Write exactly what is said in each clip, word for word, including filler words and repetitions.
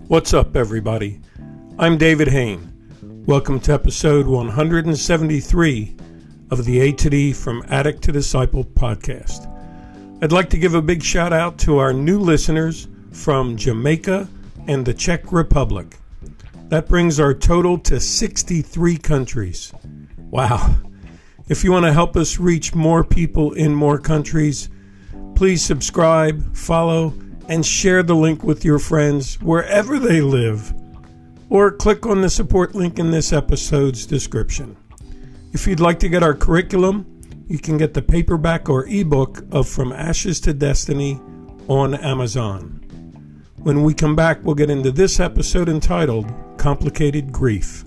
What's up, everybody? I'm David Hain. Welcome to episode one hundred seventy-three of the A to D From Addict to Disciple podcast. I'd like to give a big shout out to our new listeners from Jamaica and the Czech Republic. That brings our total to sixty-three countries. Wow. If you want to help us reach more people in more countries, please subscribe, follow, and share the link with your friends wherever they live, or click on the support link in this episode's description. If you'd like to get our curriculum, you can get the paperback or ebook of From Ashes to Destiny on Amazon. When we come back, we'll get into this episode entitled Complicated Grief.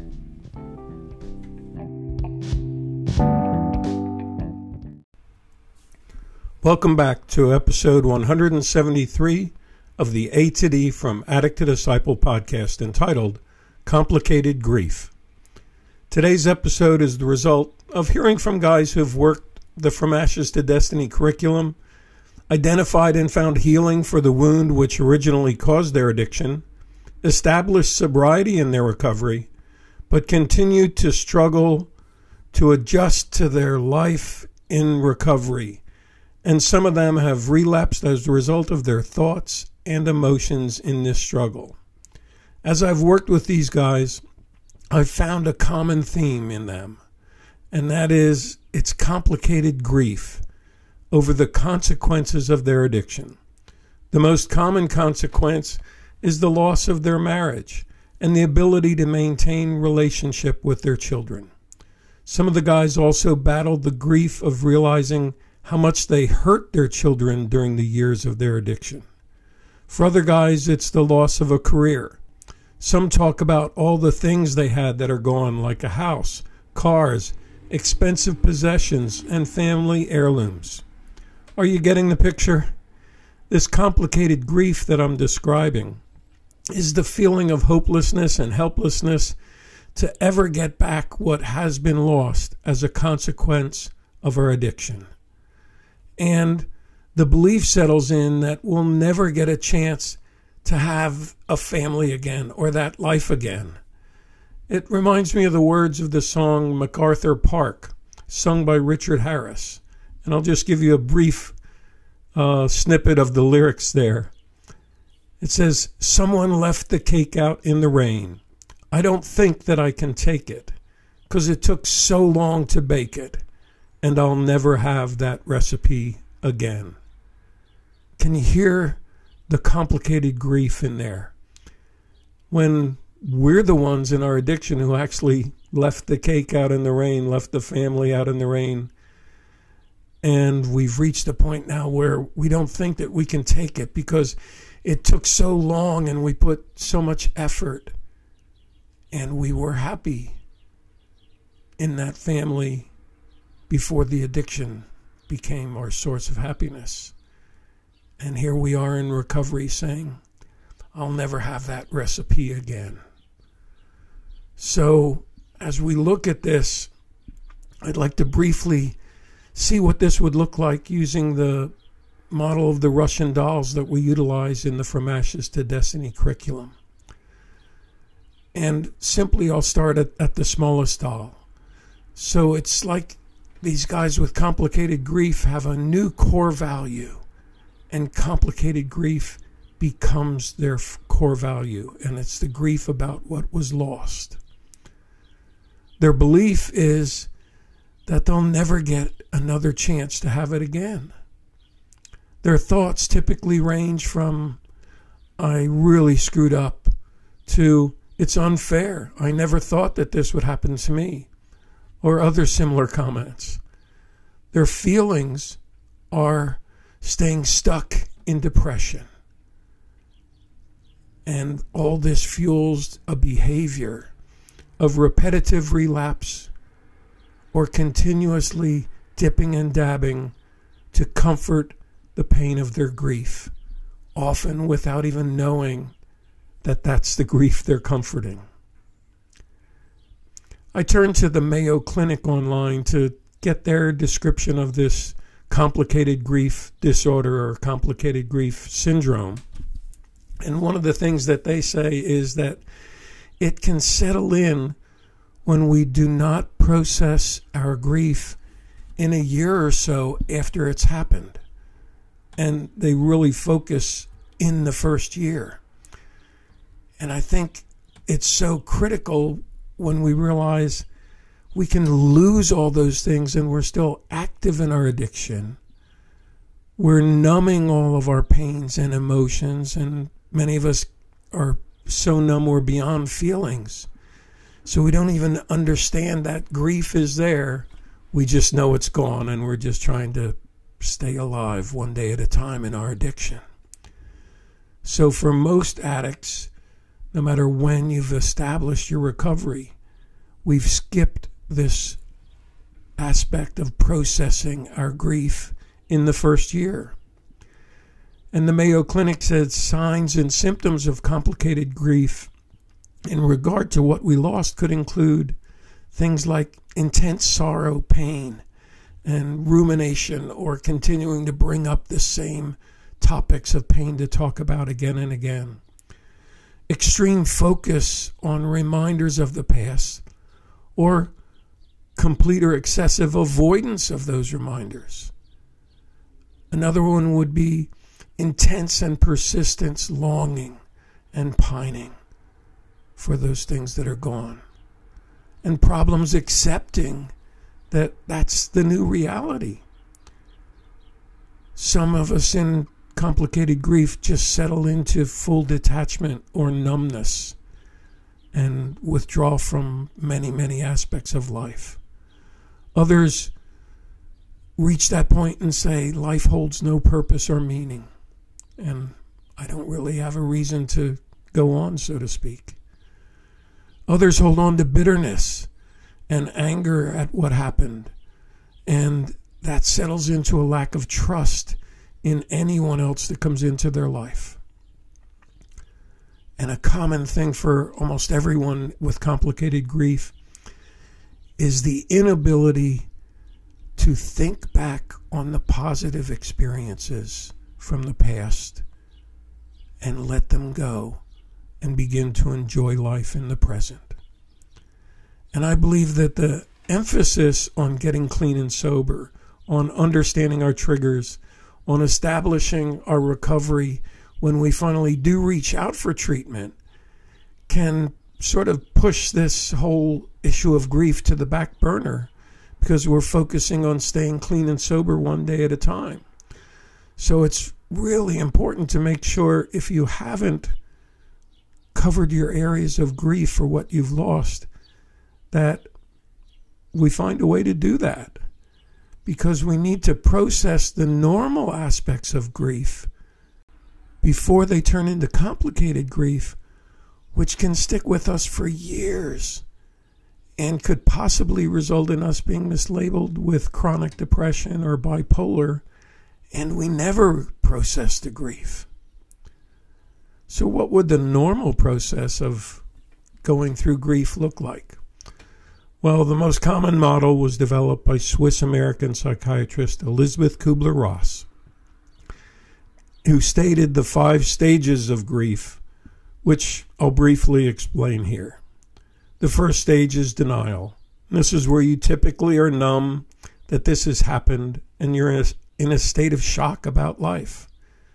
Welcome back to episode one hundred seventy-three of the A to D From Addict to Disciple podcast entitled Complicated Grief. Today's episode is the result of hearing from guys who've worked the From Ashes to Destiny curriculum, identified and found healing for the wound which originally caused their addiction, established sobriety in their recovery, but continued to struggle to adjust to their life in recovery. And some of them have relapsed as a result of their thoughts and emotions in this struggle. As I've worked with these guys, I've found a common theme in them, and that is it's complicated grief over the consequences of their addiction. The most common consequence is the loss of their marriage and the ability to maintain relationship with their children. Some of the guys also battled the grief of realizing how much they hurt their children during the years of their addiction. For other guys, it's the loss of a career. Some talk about all the things they had that are gone, like a house, cars, expensive possessions, and family heirlooms. Are you getting the picture? This complicated grief that I'm describing is the feeling of hopelessness and helplessness to ever get back what has been lost as a consequence of our addiction. And the belief settles in that we'll never get a chance to have a family again or that life again. It reminds me of the words of the song MacArthur Park, sung by Richard Harris. And I'll just give you a brief uh, snippet of the lyrics there. It says, "Someone left the cake out in the rain. I don't think that I can take it, 'cause it took so long to bake it. And I'll never have that recipe again." Can you hear the complicated grief in there? When we're the ones in our addiction who actually left the cake out in the rain, left the family out in the rain, and we've reached a point now where we don't think that we can take it because it took so long and we put so much effort and we were happy in that family before the addiction became our source of happiness. And here we are in recovery saying, I'll never have that recipe again. So as we look at this, I'd like to briefly see what this would look like using the model of the Russian dolls that we utilize in the From Ashes to Destiny curriculum. And simply I'll start at, at the smallest doll. So it's like these guys with complicated grief have a new core value, and complicated grief becomes their f- core value, and it's the grief about what was lost. Their belief is that they'll never get another chance to have it again. Their thoughts typically range from, I really screwed up, to, it's unfair, I never thought that this would happen to me, or other similar comments. Their feelings are staying stuck in depression. And all this fuels a behavior of repetitive relapse or continuously dipping and dabbing to comfort the pain of their grief, often without even knowing that that's the grief they're comforting. I turned to the Mayo Clinic online to get their description of this complicated grief disorder or complicated grief syndrome. And one of the things that they say is that it can settle in when we do not process our grief in a year or so after it's happened. And they really focus in the first year. And I think it's so critical when we realize we can lose all those things and we're still active in our addiction. We're numbing all of our pains and emotions, and many of us are so numb we're beyond feelings. So we don't even understand that grief is there. We just know it's gone, and we're just trying to stay alive one day at a time in our addiction. So for most addicts, no matter when you've established your recovery, we've skipped this aspect of processing our grief in the first year. And the Mayo Clinic says signs and symptoms of complicated grief in regard to what we lost could include things like intense sorrow, pain, and rumination, or continuing to bring up the same topics of pain to talk about again and again. Extreme focus on reminders of the past, or complete or excessive avoidance of those reminders. Another one would be intense and persistent longing and pining for those things that are gone. And problems accepting that that's the new reality. Some of us in complicated grief just settle into full detachment or numbness and withdraw from many, many aspects of life. Others reach that point and say, life holds no purpose or meaning, and I don't really have a reason to go on, so to speak. Others hold on to bitterness and anger at what happened, and that settles into a lack of trust in anyone else that comes into their life. And a common thing for almost everyone with complicated grief is the inability to think back on the positive experiences from the past and let them go and begin to enjoy life in the present. And I believe that the emphasis on getting clean and sober, on understanding our triggers, on establishing our recovery when we finally do reach out for treatment, can sort of push this whole issue of grief to the back burner, because we're focusing on staying clean and sober one day at a time. So it's really important to make sure, if you haven't covered your areas of grief for what you've lost, that we find a way to do that, because we need to process the normal aspects of grief before they turn into complicated grief, which can stick with us for years and could possibly result in us being mislabeled with chronic depression or bipolar, and we never process the grief. So what would the normal process of going through grief look like? Well, the most common model was developed by Swiss-American psychiatrist Elisabeth Kubler-Ross, who stated the five stages of grief, which I'll briefly explain here. The first stage is denial. This is where you typically are numb that this has happened, and you're in a, in a state of shock about life.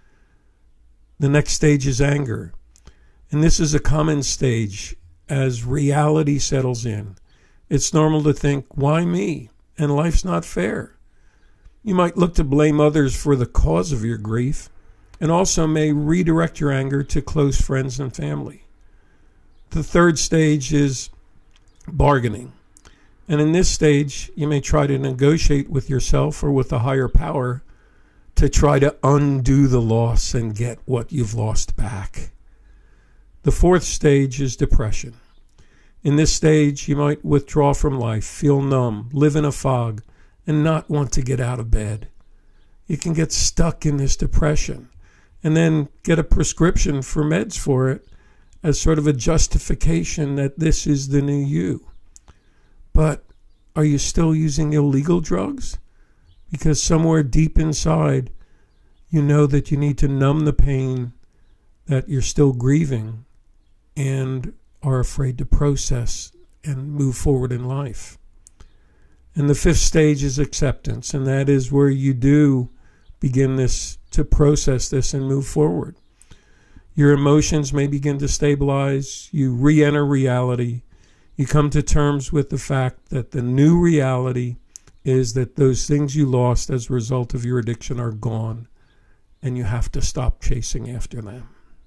The next stage is anger. And this is a common stage as reality settles in. It's normal to think, why me? And life's not fair. You might look to blame others for the cause of your grief, and also may redirect your anger to close friends and family. The third stage is bargaining. And in this stage, you may try to negotiate with yourself or with a higher power to try to undo the loss and get what you've lost back. The fourth stage is depression. In this stage, you might withdraw from life, feel numb, live in a fog, and not want to get out of bed. You can get stuck in this depression and then get a prescription for meds for it as sort of a justification that this is the new you. But are you still using illegal drugs? Because somewhere deep inside, you know that you need to numb the pain that you're still grieving and are afraid to process and move forward in life. And the fifth stage is acceptance, and that is where you do begin this to process this and move forward. Your emotions may begin to stabilize. You re-enter reality. You come to terms with the fact that the new reality is that those things you lost as a result of your addiction are gone, and you have to stop chasing after them.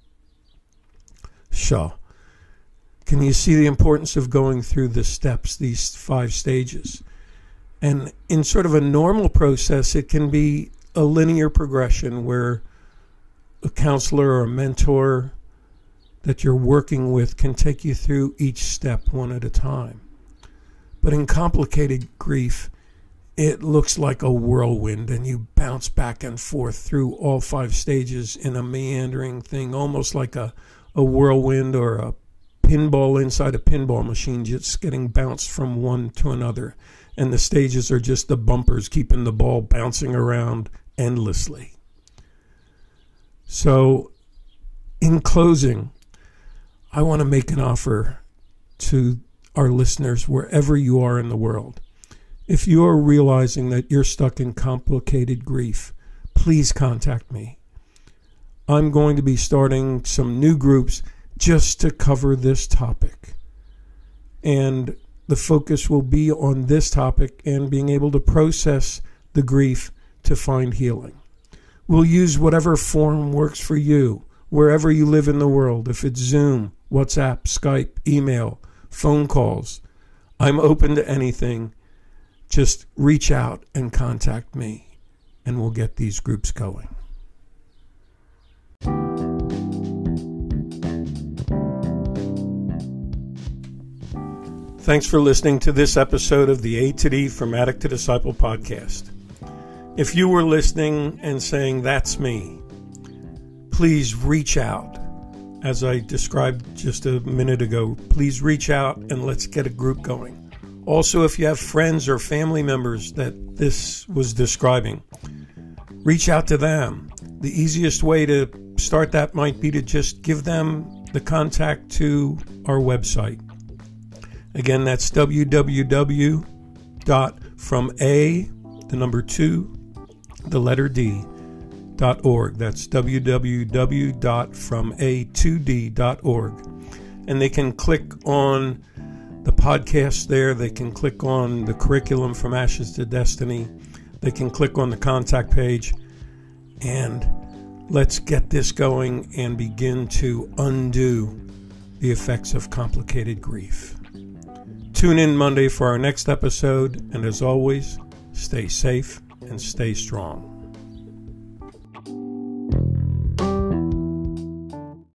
So, can you see the importance of going through the steps, these five stages? And in sort of a normal process, it can be a linear progression where a counselor or a mentor that you're working with can take you through each step one at a time. But in complicated grief, it looks like a whirlwind, and you bounce back and forth through all five stages in a meandering thing, almost like a, a whirlwind or a pinball inside a pinball machine, just getting bounced from one to another. And the stages are just the bumpers keeping the ball bouncing around endlessly. So, in closing, I want to make an offer to our listeners wherever you are in the world. If you are realizing that you're stuck in complicated grief, please contact me. I'm going to be starting some new groups just to cover this topic. And the focus will be on this topic and being able to process the grief to find healing. We'll use whatever form works for you, wherever you live in the world. If it's Zoom, WhatsApp, Skype, email, phone calls, I'm open to anything. Just reach out and contact me, and we'll get these groups going. Thanks for listening to this episode of the A to D from Addict to Disciple podcast. If you were listening and saying, that's me, please reach out. As I described just a minute ago, please reach out and let's get a group going. Also, if you have friends or family members that this was describing, reach out to them. The easiest way to start that might be to just give them the contact to our website. Again, that's w w w dot from a, the number two, the letter D, dot org. That's w w w dot from a two d dot org. And they can click on the podcast there. They can click on the curriculum From Ashes to Destiny. They can click on the contact page. And let's get this going and begin to undo the effects of complicated grief. Tune in Monday for our next episode. And as always, stay safe and stay strong.